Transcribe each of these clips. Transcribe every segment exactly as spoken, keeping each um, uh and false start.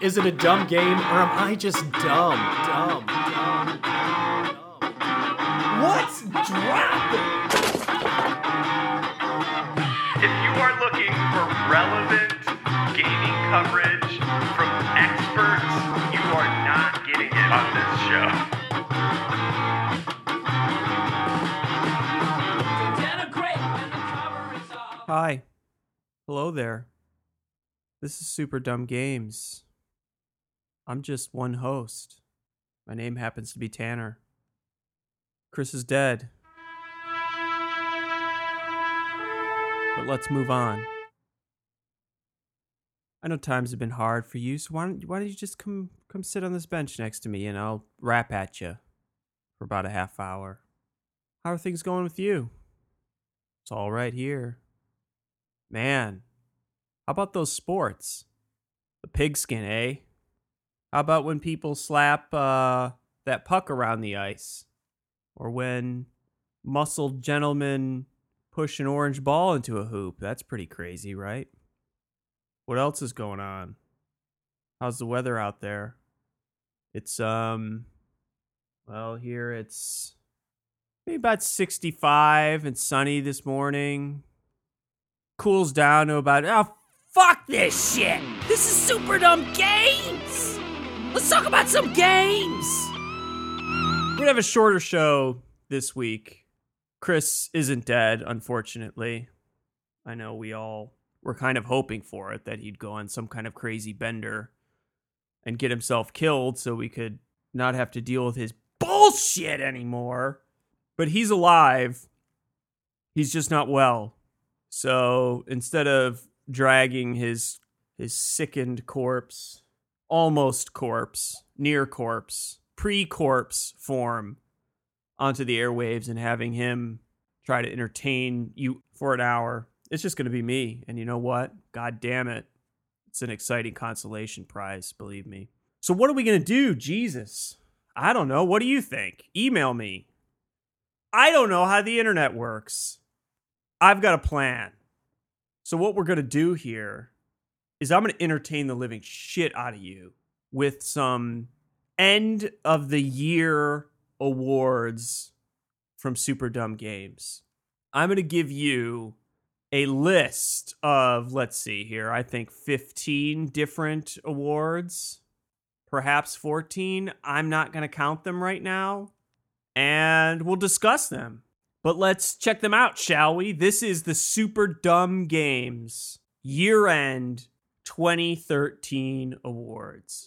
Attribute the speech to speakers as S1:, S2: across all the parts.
S1: Is it a dumb game, or am I just dumb? Dumb, dumb, dumb.
S2: What's dropping?
S3: If you are looking for relevant gaming coverage from experts, you are not getting it on this show.
S4: Hi. Hello there. This is Super Dumb Games. I'm just one host. My name happens to be Tanner. Chris is dead. But let's move on. I know times have been hard for you, so why don't, why don't you just come come sit on this bench next to me and I'll rap at you for about a half hour. How are things going with you? It's all right here. Man, how about those sports? The pigskin, eh? How about when people slap uh, that puck around the ice? Or when muscled gentlemen push an orange ball into a hoop? That's pretty crazy, right? What else is going on? How's the weather out there? It's, um, well, here it's maybe about sixty-five and sunny this morning. Cools down to about, oh, fuck this shit. This is Super Dumb Games. Let's talk about some games. We're gonna have a shorter show this week. Chris isn't dead, unfortunately. I know we all were kind of hoping for it, that he'd go on some kind of crazy bender and get himself killed so we could not have to deal with his bullshit anymore. But he's alive. He's just not well. So instead of dragging his his sickened corpse, almost corpse, near corpse, pre-corpse form onto the airwaves and having him try to entertain you for an hour, it's just going to be me. And you know what? God damn it. It's an exciting consolation prize, believe me. So what are we going to do? Jesus. I don't know. What do you think? Email me. I don't know how the internet works. I've got a plan. So what we're going to do here is I'm going to entertain the living shit out of you with some end of the year awards from Super Dumb Games. I'm going to give you a list of, let's see here, I think fifteen different awards, perhaps fourteen. I'm not going to count them right now, and we'll discuss them. But let's check them out, shall we? This is the Super Dumb Games year-end twenty thirteen awards.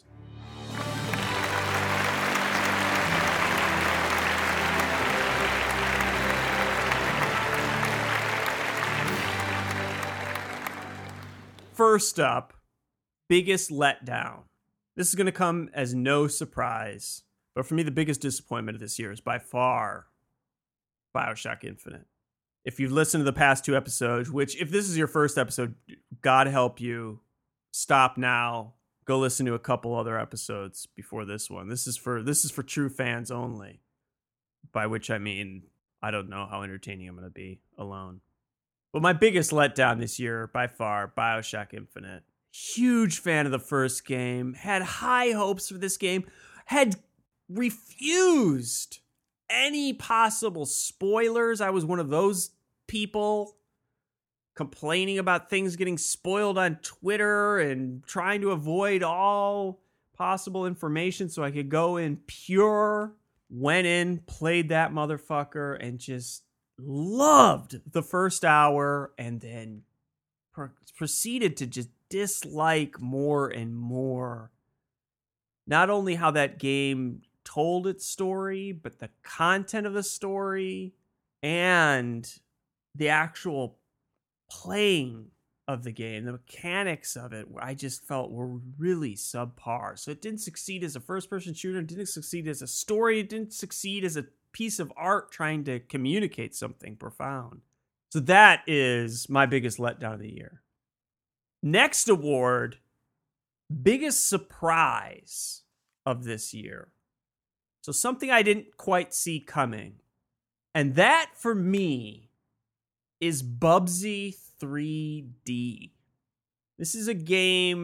S4: First up, biggest letdown. This is going to come as no surprise, but for me, the biggest disappointment of this year is by far BioShock Infinite. If you've listened to the past two episodes, which if this is your first episode, God help you, stop now. Go listen to a couple other episodes before this one. This is for this is for true fans only. By which I mean, I don't know how entertaining I'm going to be alone. But my biggest letdown this year, by far, BioShock Infinite. Huge fan of the first game. Had high hopes for this game. Had refused any possible spoilers. I was one of those people complaining about things getting spoiled on Twitter and trying to avoid all possible information so I could go in pure. Went in, played that motherfucker, and just loved the first hour, and then pro- proceeded to just dislike more and more. Not only how that game told its story, but the content of the story and the actual playing of the game, the mechanics of it, I just felt were really subpar. So it didn't succeed as a first-person shooter, it didn't succeed as a story, it didn't succeed as a piece of art trying to communicate something profound. So that is my biggest letdown of the year. Next award, biggest surprise of this year. So something I didn't quite see coming. And that, for me, is Bubsy three D. This is a game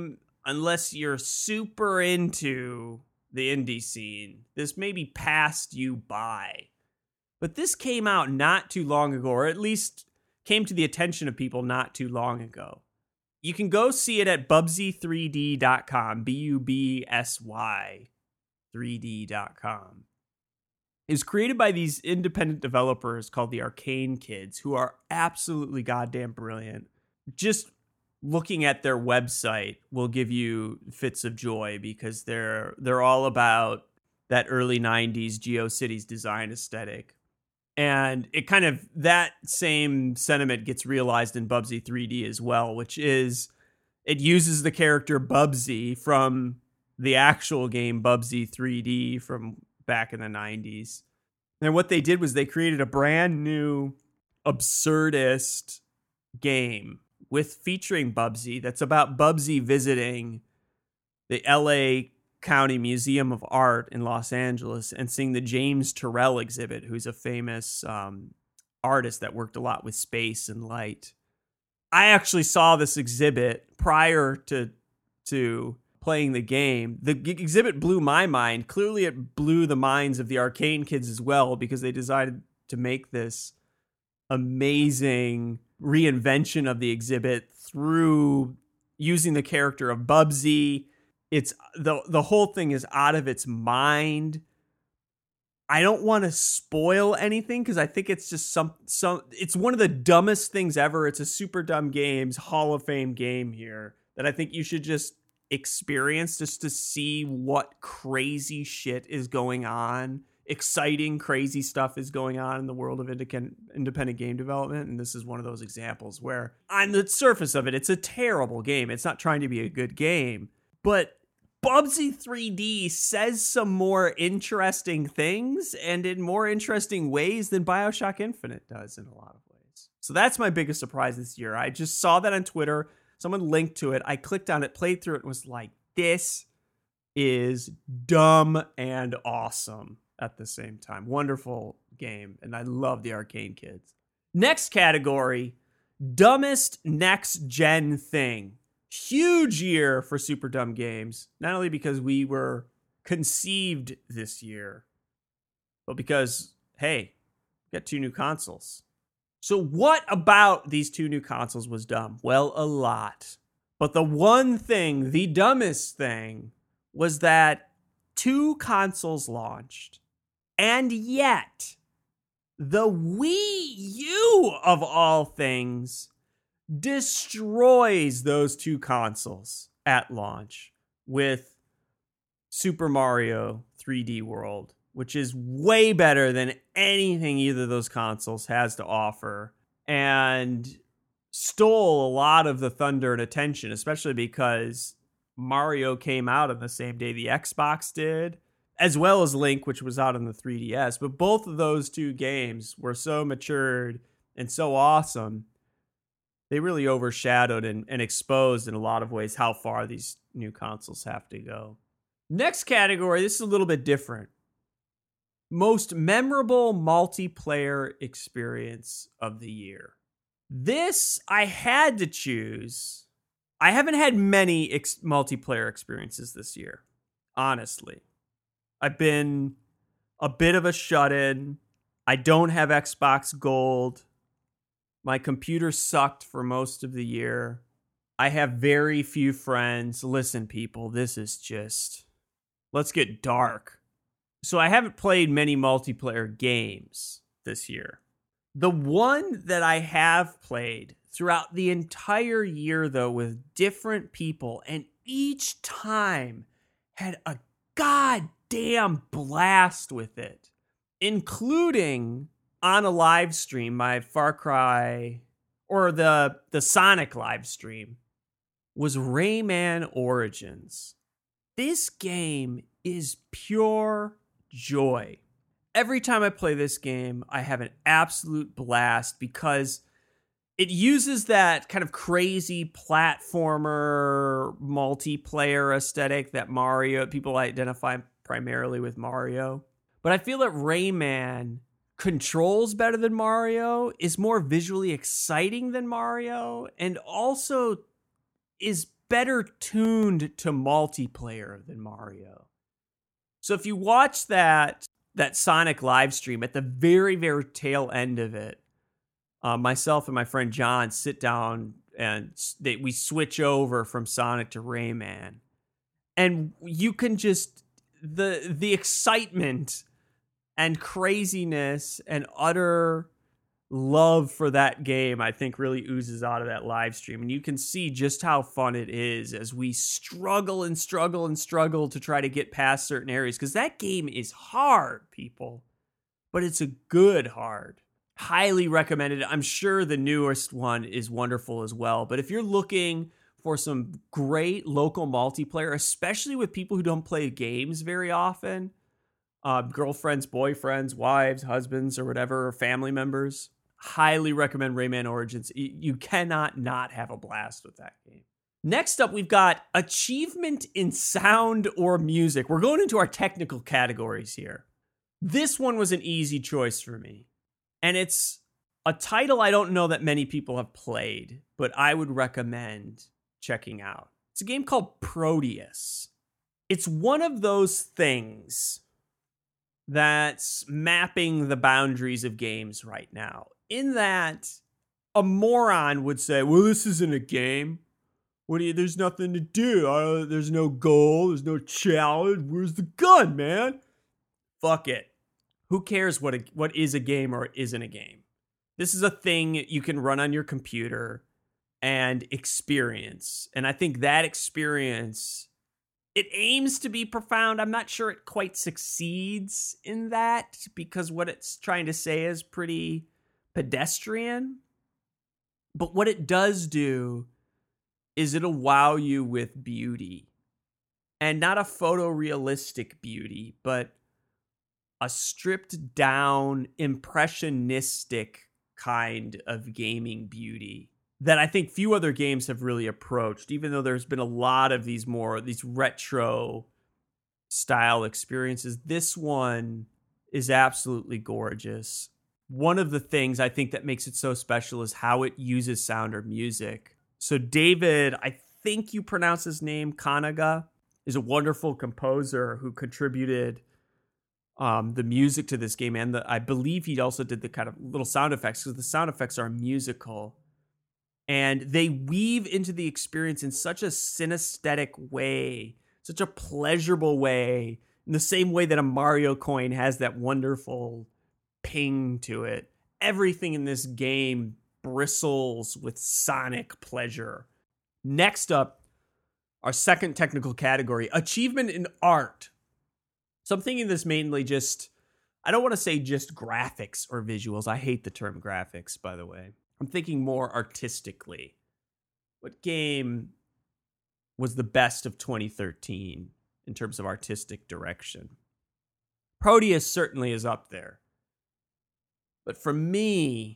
S4: unless you're super into the indie scene, this maybe passed you by. But this came out not too long ago, or at least came to the attention of people not too long ago. You can go see it at bubsy three d dot com, B U B S Y three D dot com. It was created by these independent developers called the Arcane Kids, who are absolutely goddamn brilliant. Just looking at their website will give you fits of joy because they're they're all about that early nineties GeoCities design aesthetic. And it kind of, that same sentiment gets realized in Bubsy three D as well, which is it uses the character Bubsy from the actual game Bubsy three D from back in the nineties. And what they did was they created a brand new absurdist game with featuring Bubsy that's about Bubsy visiting the L A County Museum of Art in Los Angeles and seeing the James Turrell exhibit, who's a famous um, artist that worked a lot with space and light. I actually saw this exhibit prior to to playing the game. The g- exhibit blew my mind. Clearly, it blew the minds of the Arcane Kids as well, because they decided to make this amazing reinvention of the exhibit through using the character of Bubsy. It's the the whole thing is out of its mind. I don't want to spoil anything because I think it's just some some it's one of the dumbest things ever. It's a Super Dumb Games Hall of Fame game here that I think you should just experience just to see what crazy shit is going on. Exciting, crazy stuff is going on in the world of independent independent game development, and this is one of those examples where on the surface of it, it's a terrible game. It's not trying to be a good game, but Bubsy three D says some more interesting things and in more interesting ways than BioShock Infinite does in a lot of ways. So that's my biggest surprise this year. I just saw that on Twitter. Someone linked to it. I clicked on it, played through it, and was like, this is dumb and awesome at the same time. Wonderful game, and I love the Arcane Kids. Next category, dumbest next-gen thing. Huge year for Super Dumb Games, not only because we were conceived this year, but because, hey, we got two new consoles. So what about these two new consoles was dumb? Well, a lot. But the one thing, the dumbest thing, was that two consoles launched, and yet the Wii U, of all things, destroys those two consoles at launch with Super Mario three D World, which is way better than anything either of those consoles has to offer, and stole a lot of the thunder and attention, especially because Mario came out on the same day the Xbox did, as well as Link, which was out on the three D S. But both of those two games were so matured and so awesome, they really overshadowed and, and exposed in a lot of ways how far these new consoles have to go. Next category, this is a little bit different. Most memorable multiplayer experience of the year. This, I had to choose. I haven't had many ex- multiplayer experiences this year, honestly. I've been a bit of a shut-in. I don't have Xbox Gold. My computer sucked for most of the year. I have very few friends. Listen, people, this is just... let's get dark. So I haven't played many multiplayer games this year. The one that I have played throughout the entire year, though, with different people, and each time had a goddamn blast with it, including on a live stream, my Far Cry, or the, the Sonic live stream, was Rayman Origins. This game is pure joy. Every time I play this game, I have an absolute blast because it uses that kind of crazy platformer multiplayer aesthetic that Mario, people identify primarily with Mario. But I feel that Rayman controls better than Mario, is more visually exciting than Mario, and also is better tuned to multiplayer than Mario. So if you watch that that Sonic live stream, at the very, very tail end of it, uh, myself and my friend John sit down and they, we switch over from Sonic to Rayman. And you can just, the the excitement and craziness and utter love for that game, I think, really oozes out of that live stream. And you can see just how fun it is as we struggle and struggle and struggle to try to get past certain areas. Because that game is hard, people. But it's a good hard. Highly recommended. I'm sure the newest one is wonderful as well. But if you're looking for some great local multiplayer, especially with people who don't play games very often, uh, girlfriends, boyfriends, wives, husbands, or whatever, or family members, highly recommend Rayman Origins. You cannot not have a blast with that game. Next up, we've got Achievement in Sound or Music. We're going into our technical categories here. This one was an easy choice for me. And it's a title I don't know that many people have played, but I would recommend checking out. It's a game called Proteus. It's one of those things that's mapping the boundaries of games right now. In that, a moron would say, well, this isn't a game. What do you, there's nothing to do. Uh, there's no goal. There's no challenge. Where's the gun, man? Fuck it. Who cares what a, what is a game or isn't a game? This is a thing you can run on your computer and experience. And I think that experience, it aims to be profound. I'm not sure it quite succeeds in that, because what it's trying to say is pretty pedestrian. But what it does do is it'll wow you with beauty. And not a photorealistic beauty, but a stripped down, impressionistic kind of gaming beauty that I think few other games have really approached, even though there's been a lot of these more, these retro style experiences. This one is absolutely gorgeous. One of the things I think that makes it so special is how it uses sound or music. So David, I think you pronounce his name, Kanaga, is a wonderful composer who contributed um, the music to this game. And the, I believe he also did the kind of little sound effects, because the sound effects are musical. And they weave into the experience in such a synesthetic way, such a pleasurable way, in the same way that a Mario coin has that wonderful ping to it. Everything in this game bristles with sonic pleasure. Next up, our second technical category, achievement in art. So I'm thinking this mainly just, I don't want to say just graphics or visuals. I hate the term graphics, by the way. I'm thinking more artistically. What game was the best of twenty thirteen in terms of artistic direction? Proteus certainly is up there. But for me,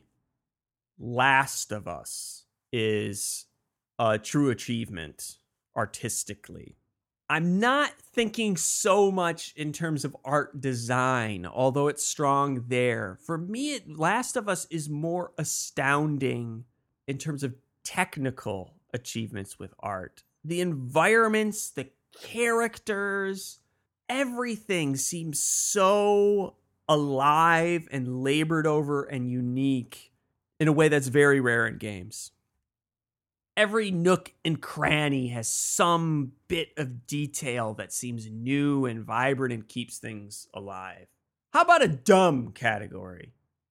S4: Last of Us is a true achievement artistically. I'm not thinking so much in terms of art design, although it's strong there. For me, it, Last of Us is more astounding in terms of technical achievements with art. The environments, the characters, everything seems so alive and labored over and unique in a way that's very rare in games. Every nook and cranny has some bit of detail that seems new and vibrant and keeps things alive. How about a dumb category?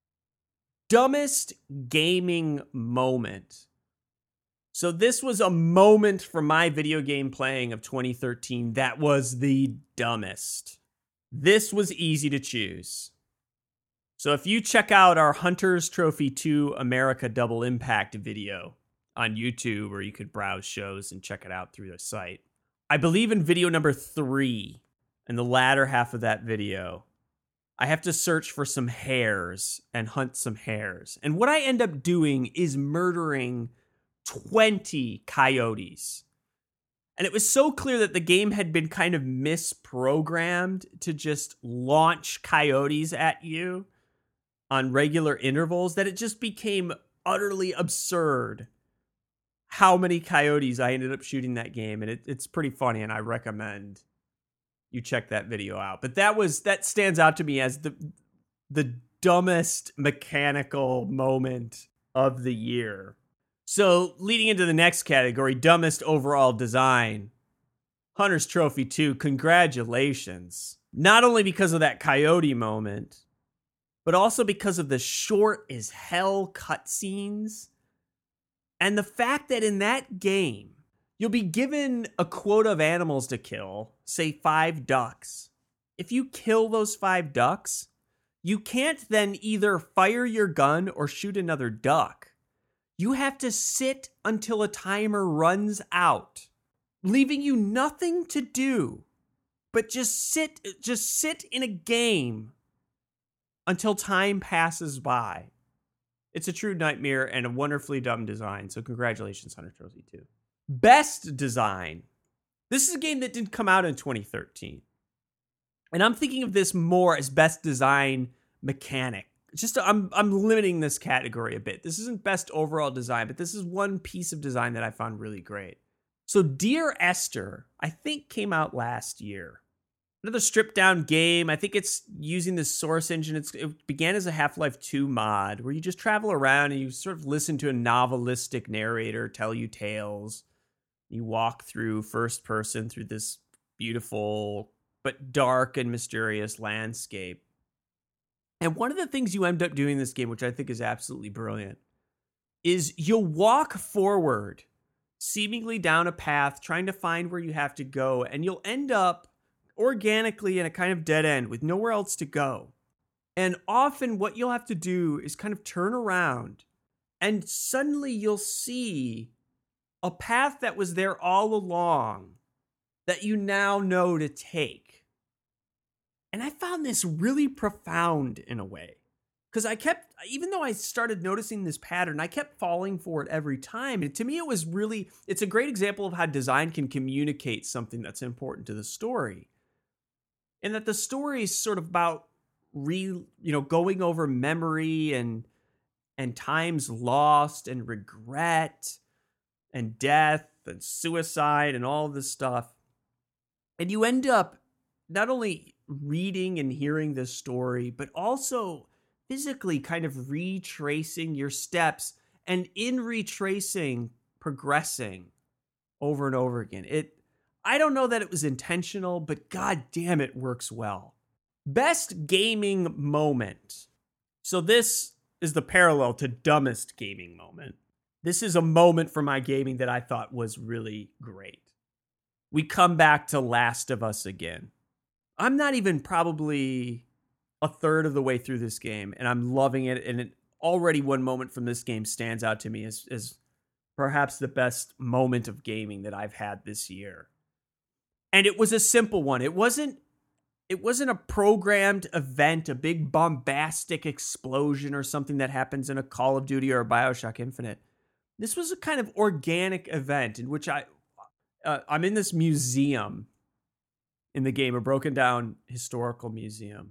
S4: Dumbest gaming moment. So this was a moment from my video game playing of twenty thirteen that was the dumbest. This was easy to choose. So if you check out our Hunter's Trophy two America Double Impact video on YouTube, or you could browse shows and check it out through the site, I believe in video number three, in the latter half of that video, I have to search for some hares and hunt some hares. And what I end up doing is murdering twenty coyotes. And it was so clear that the game had been kind of misprogrammed to just launch coyotes at you on regular intervals that it just became utterly absurd how many coyotes I ended up shooting that game, and it, it's pretty funny, and I recommend you check that video out. But that was that stands out to me as the the dumbest mechanical moment of the year. So leading into the next category, dumbest overall design, Hunter's Trophy two, congratulations. Not only because of that coyote moment, but also because of the short as hell cutscenes. And the fact that in that game, you'll be given a quota of animals to kill, say five ducks. If you kill those five ducks, you can't then either fire your gun or shoot another duck. You have to sit until a timer runs out, leaving you nothing to do but just sit just sit in a game until time passes by. It's a true nightmare and a wonderfully dumb design, so congratulations, Hunter Trophy two. Best design. This is a game that didn't come out in twenty thirteen. And I'm thinking of this more as best design mechanic. Just I'm I'm limiting this category a bit. This isn't best overall design, but this is one piece of design that I found really great. So Dear Esther, I think came out last year. Another stripped down game. I think it's using the Source engine. It's, it began as a Half-Life two mod where you just travel around and you sort of listen to a novelistic narrator tell you tales. You walk through first person through this beautiful but dark and mysterious landscape. And one of the things you end up doing in this game, which I think is absolutely brilliant, is you'll walk forward seemingly down a path trying to find where you have to go, and you'll end up organically in a kind of dead end with nowhere else to go. And often what you'll have to do is kind of turn around, and suddenly you'll see a path that was there all along that you now know to take. And I found this really profound in a way, because I kept, even though I started noticing this pattern, I kept falling for it every time. And to me, it was really, it's a great example of how design can communicate something that's important to the story. And that the story is sort of about re, you know, going over memory and and times lost and regret and death and suicide and all this stuff. And you end up not only reading and hearing this story, but also physically kind of retracing your steps, and in retracing, progressing over and over again. It I don't know that it was intentional, but god damn, it works well. Best gaming moment. So this is the parallel to dumbest gaming moment. This is a moment for my gaming that I thought was really great. We come back to Last of Us again. I'm not even probably a third of the way through this game, and I'm loving it. And it, already one moment from this game stands out to me as, as perhaps the best moment of gaming that I've had this year. And it was a simple one. It wasn't it wasn't a programmed event, a big bombastic explosion or something that happens in a Call of Duty or a BioShock Infinite. This was a kind of organic event in which I uh, I'm in this museum in the game, a broken down historical museum.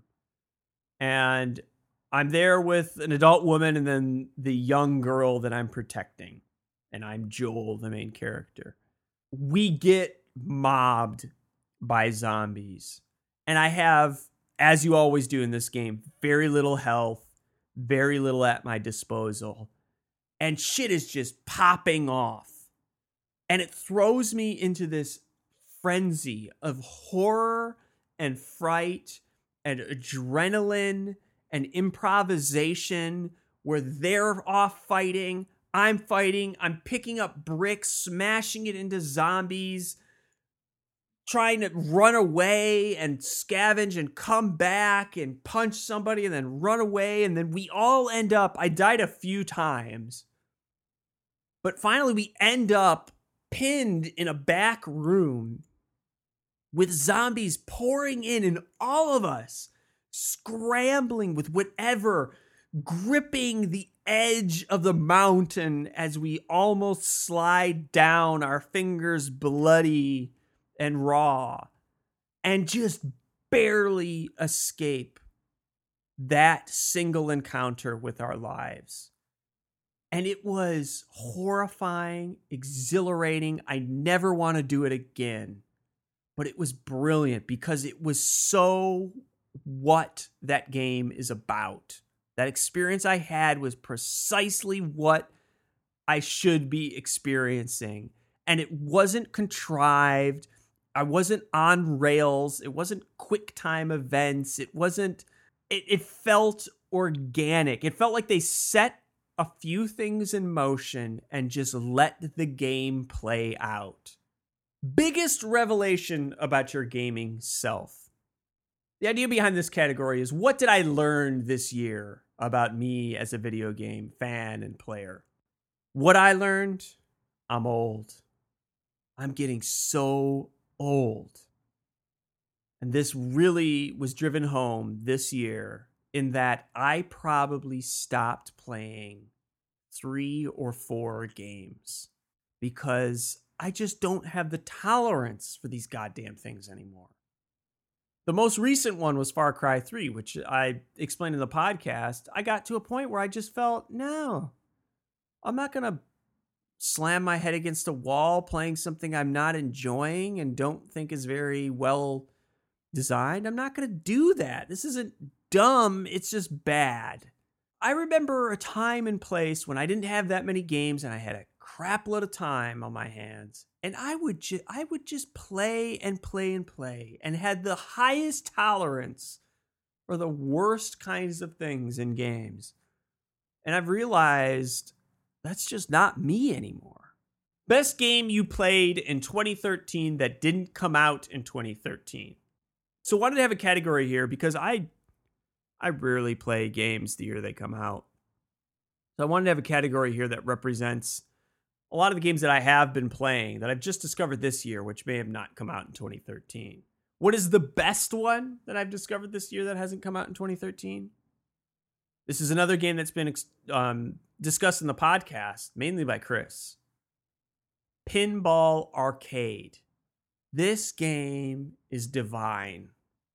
S4: And I'm there with an adult woman and then the young girl that I'm protecting. And I'm Joel, the main character. We get mobbed by zombies. And I have, as you always do in this game, very little health, very little at my disposal. And shit is just popping off. And it throws me into this frenzy of horror and fright and adrenaline and improvisation where they're off fighting, I'm fighting, I'm picking up bricks, smashing it into zombies, trying to run away and scavenge and come back and punch somebody and then run away. And then we all end up, I died a few times, but finally we end up pinned in a back room with zombies pouring in and all of us scrambling with whatever, gripping the edge of the mountain as we almost slide down, our fingers bloody and raw, and just barely escape that single encounter with our lives. And it was horrifying, exhilarating. I never want to do it again. But it was brilliant because it was so what that game is about. That experience I had was precisely what I should be experiencing. And it wasn't contrived. I wasn't on rails. It wasn't quick time events. It wasn't, it, it felt organic. It felt like they set a few things in motion and just let the game play out. Biggest revelation about your gaming self. The idea behind this category is, what did I learn this year about me as a video game fan and player? What I learned, I'm old. I'm getting so old. And this really was driven home this year in that I probably stopped playing three or four games because I just don't have the tolerance for these goddamn things anymore. The most recent one was Far Cry three, which I explained in the podcast. I got to a point where I just felt, no, I'm not going to slam my head against a wall playing something I'm not enjoying and don't think is very well designed. I'm not going to do that. This isn't dumb. It's just bad. I remember a time and place when I didn't have that many games and I had a crap load of time on my hands. And I would just I would just play and play and play and had the highest tolerance for the worst kinds of things in games. And I've realized that's just not me anymore. Best game you played in twenty thirteen that didn't come out in twenty thirteen. So I wanted to have a category here because I I rarely play games the year they come out. So I wanted to have a category here that represents a lot of the games that I have been playing that I've just discovered this year, which may have not come out in twenty thirteen. What is the best one that I've discovered this year that hasn't come out in twenty thirteen? This is another game that's been um, discussed in the podcast, mainly by Chris. Pinball Arcade. This game is divine.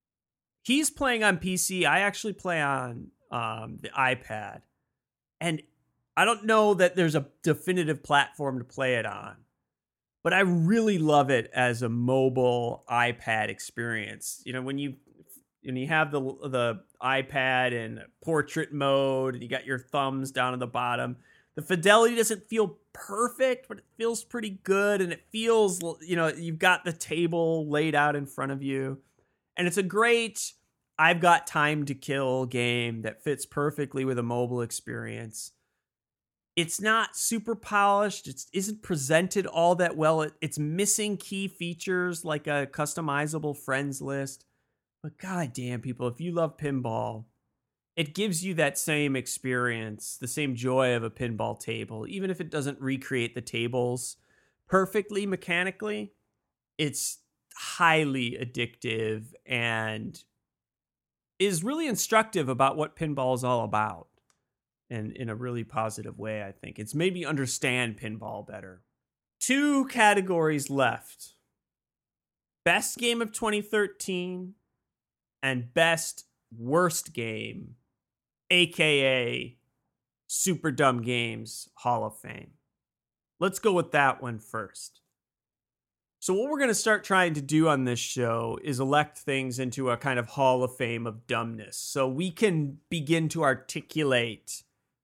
S4: He's playing on P C. I actually play on um, the iPad. And I don't know that there's a definitive platform to play it on, but I really love it as a mobile iPad experience. You know, when you when you have the the iPad in portrait mode and you got your thumbs down at the bottom, the fidelity doesn't feel perfect, but it feels pretty good. And it feels, you know, you've got the table laid out in front of you. And it's a great, I've got time to kill game that fits perfectly with a mobile experience. It's not super polished. It isn't presented all that well. It, it's missing key features like a customizable friends list. But goddamn, people, if you love pinball, it gives you that same experience, the same joy of a pinball table. Even if it doesn't recreate the tables perfectly mechanically, it's highly addictive and is really instructive about what pinball is all about. And in a really positive way, I think. It's made me understand pinball better. Two categories left. Best game of twenty thirteen and best worst game, a k a. Super Dumb Games Hall of Fame. Let's go with that one first. So what we're going to start trying to do on this show is elect things into a kind of Hall of Fame of dumbness. So we can begin to articulate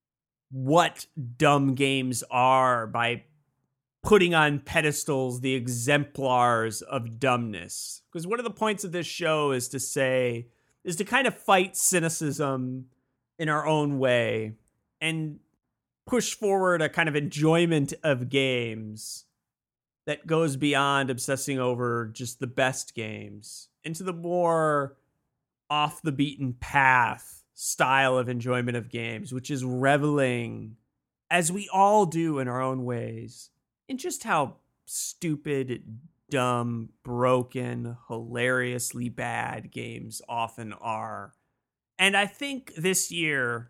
S4: what dumb games are by putting on pedestals the exemplars of dumbness. Because one of the points of this show is to say, is to kind of fight cynicism in our own way and push forward a kind of enjoyment of games that goes beyond obsessing over just the best games into the more off the beaten path style of enjoyment of games, which is reveling, as we all do in our own ways, in just how stupid, dumb, broken, hilariously bad games often are. And I think this year,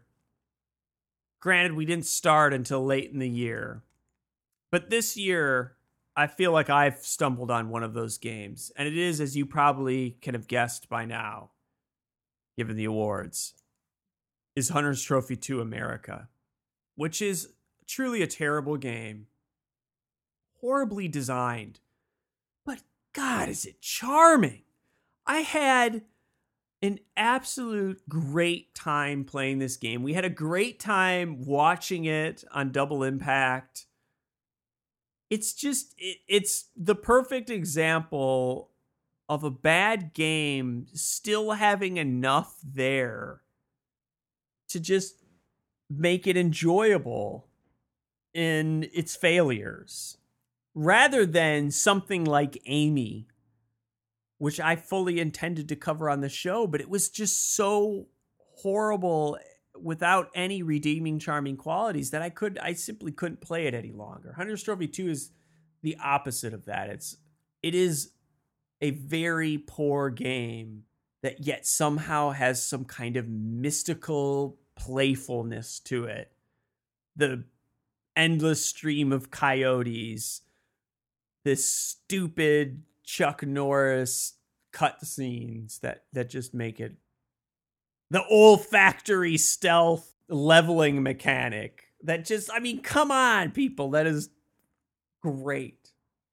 S4: granted, we didn't start until late in the year, but this year, I feel like I've stumbled on one of those games. And it is, as you probably can have guessed by now, given the awards, is Hunter's Trophy two America, which is truly a terrible game. Horribly designed. But God, is it charming. I had an absolute great time playing this game. We had a great time watching it on Double Impact. It's just, it, it's the perfect example of a bad game still having enough there to just make it enjoyable in its failures, rather than something like Amy, which I fully intended to cover on the show, but it was just so horrible without any redeeming, charming qualities that I could, I simply couldn't play it any longer. Hunter's Trophy two is the opposite of that. It's, it is a very poor game that yet somehow has some kind of mystical playfulness to it. The endless stream of coyotes, this stupid Chuck Norris cutscenes that, that just make it, the olfactory stealth leveling mechanic that just, I mean, come on, people, that is great.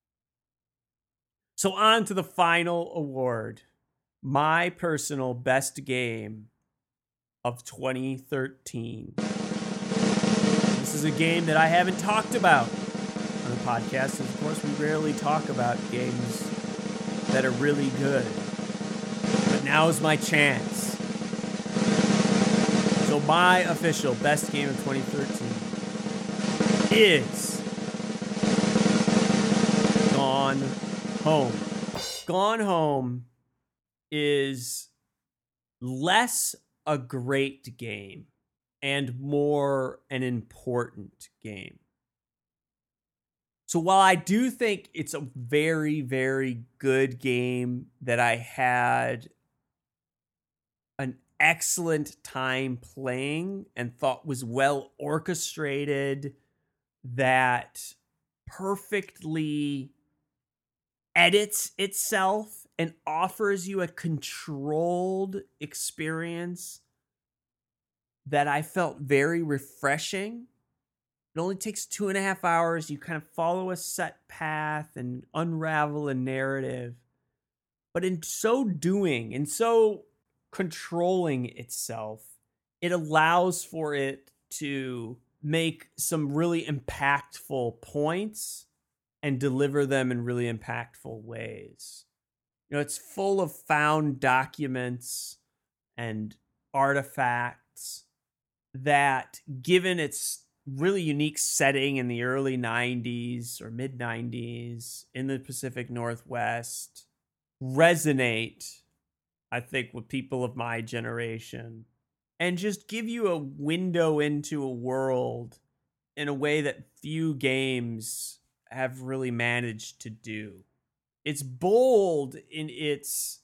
S4: So on to the final award, my personal best game of twenty thirteen. This is a game that I haven't talked about on the podcast. Of course, we rarely talk about games that are really good. But now is my chance. So my official best game of twenty thirteen is Gone Home. Gone Home is less a great game and more an important game. So while I do think it's a very, very good game that I had an excellent time playing and thought was well orchestrated, that perfectly edits itself and offers you a controlled experience that I felt very refreshing. It only takes two and a half hours. You kind of follow a set path and unravel a narrative. But in so doing, in so controlling itself, it allows for it to make some really impactful points and deliver them in really impactful ways. You know, it's full of found documents and artifacts that, given its really unique setting in the early nineties or mid nineties in the Pacific Northwest, resonate, I think, with people of my generation and just give you a window into a world in a way that few games have really managed to do. It's bold in its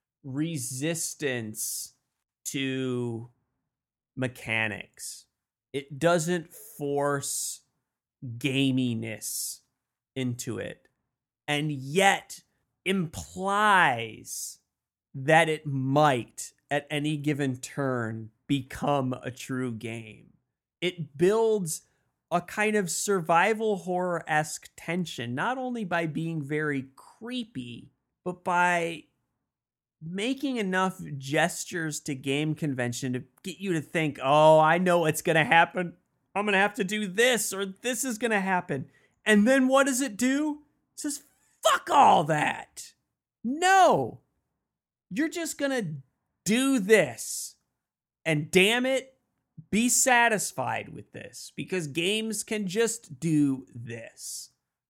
S4: resistance to mechanics. It doesn't force gaminess into it, and yet implies that it might, at any given turn, become a true game. It builds a kind of survival horror-esque tension, not only by being very creepy, but by making enough gestures to game convention to get you to think, oh, I know what's going to happen. I'm going to have to do this, or this is going to happen. And then what does it do? It says, fuck all that. No. You're just going to do this. And damn it, be satisfied with this, because games can just do this.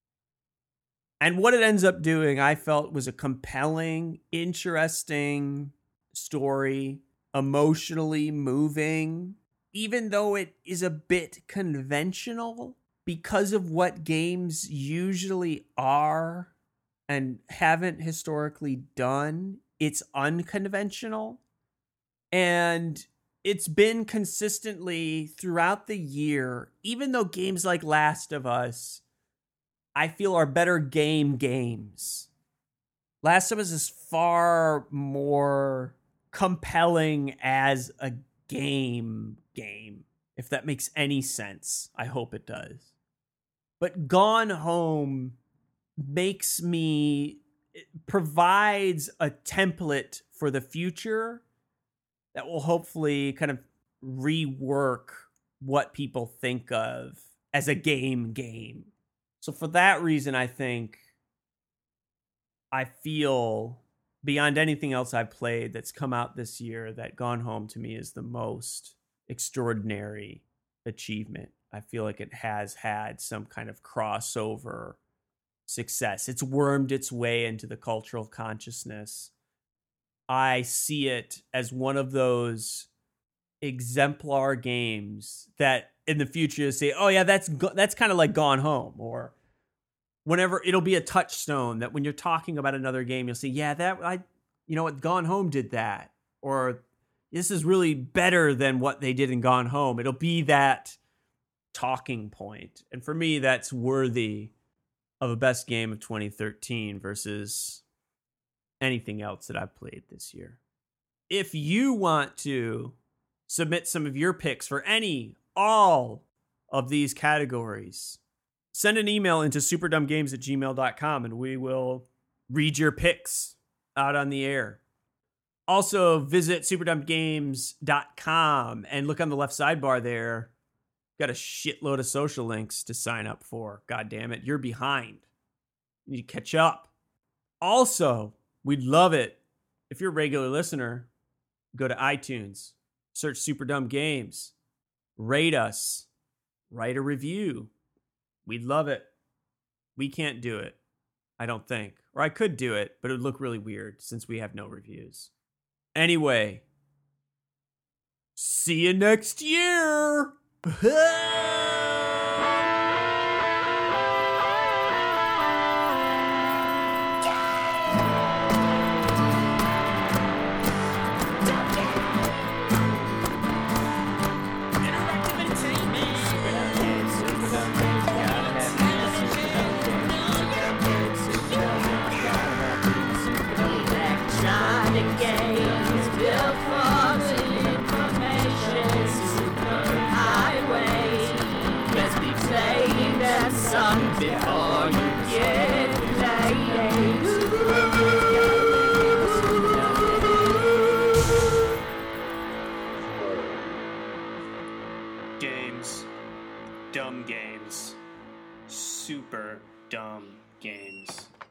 S4: And what it ends up doing, I felt, was a compelling, interesting story, emotionally moving, even though it is a bit conventional because of what games usually are and haven't historically done. It's unconventional. And it's been consistently throughout the year, even though games like Last of Us, I feel, are better game games. Last of Us is far more compelling as a game game. if that makes any sense. I hope it does. But Gone Home makes me, it provides a template for the future that will hopefully kind of rework what people think of as a game game. So for that reason, I think I feel beyond anything else I've played that's come out this year that Gone Home to me is the most extraordinary achievement. I feel like it has had some kind of crossover success. It's wormed its way into the cultural consciousness. I see it as one of those exemplar games that in the future you say, oh yeah, that's go- that's kind of like Gone Home, or whenever it'll be a touchstone that when you're talking about another game, you'll say, yeah, that I, you know what, Gone Home did that, or this is really better than what they did in Gone Home. It'll be that talking point. And for me, that's worthy of a best game of twenty thirteen versus anything else that I've played this year. If you want to submit some of your picks for any, all of these categories, send an email into superdumbgames at gmail dot com and we will read your picks out on the air. Also, visit superdumbgames dot com and look on the left sidebar there. Got a shitload of social links to sign up for. God damn it, you're behind. You need to catch up. Also, we'd love it if you're a regular listener, go to iTunes, search Super Dumb Games, rate us, write a review. We'd love it. We can't do it, I don't think. Or I could do it, but it would look really weird since we have no reviews. Anyway, see you next year.
S5: Before you get late.
S4: Games. Dumb games. Super dumb games.